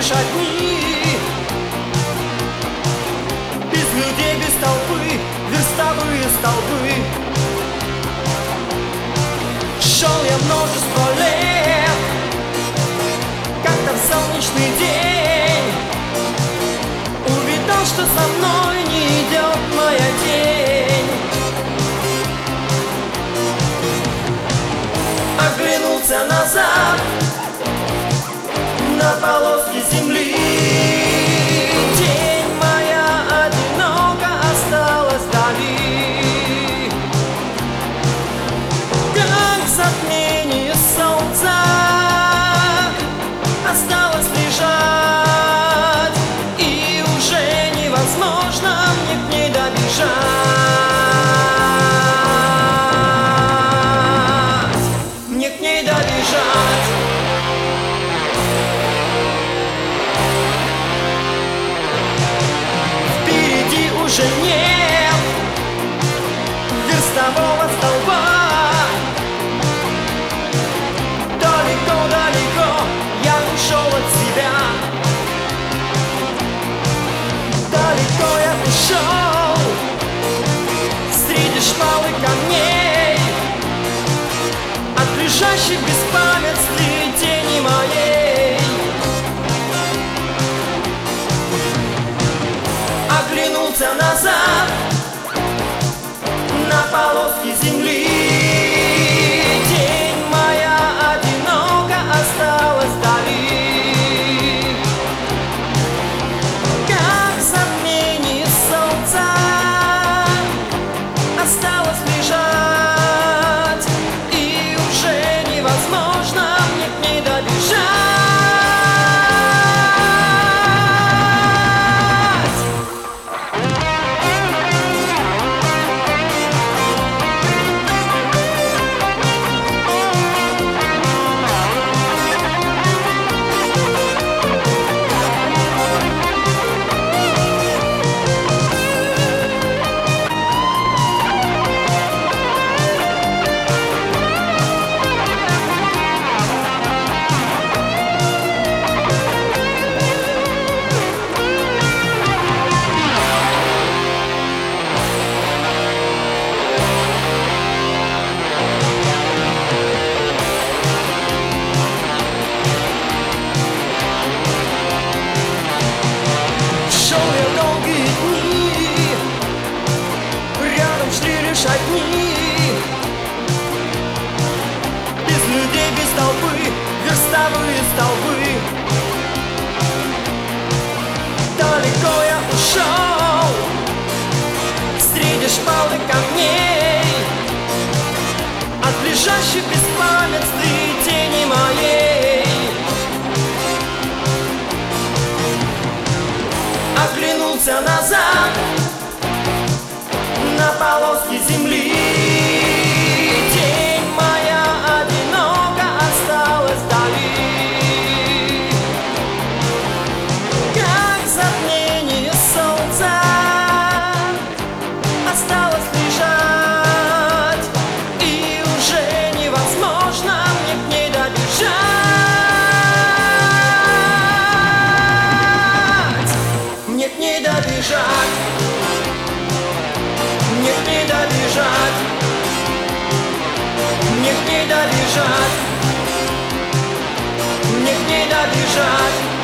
лишь одни. Без людей, без толпы, верстовые столбы. Шел я множество лет, как-то в солнечный день увидал, что со мной не идет моя тень. Оглянулся назад на полоски земли. Тень моя одиноко осталась вдали, как затмение солнца осталось лежать, и уже невозможно мне к ней добежать. Мне к ней добежать. Впереди уже нет верстового столба. Далеко-далеко я ушел от себя. Далеко я ушел среди шпал и камней, от лежащей в беспамятстве тени моей. Оглянулся назад на полоски земли. Тень моя одиноко осталась вдали, как затмение солнца осталось лежать, и уже невозможно мне к ней добежать. Одни, без людей, без толпы, верстовые столбы. Далеко я ушел среди шпал и камней, от лежащей в беспамятстве тени моей. Оглянулся назад на полоски земли. Тень моя одиноко осталась вдали, как затмение солнца осталось лежать, и уже невозможно мне к ней добежать. Мне к ней добежать. Мне к ней добежать. Мне к ней добежать. Мне к ней добежать.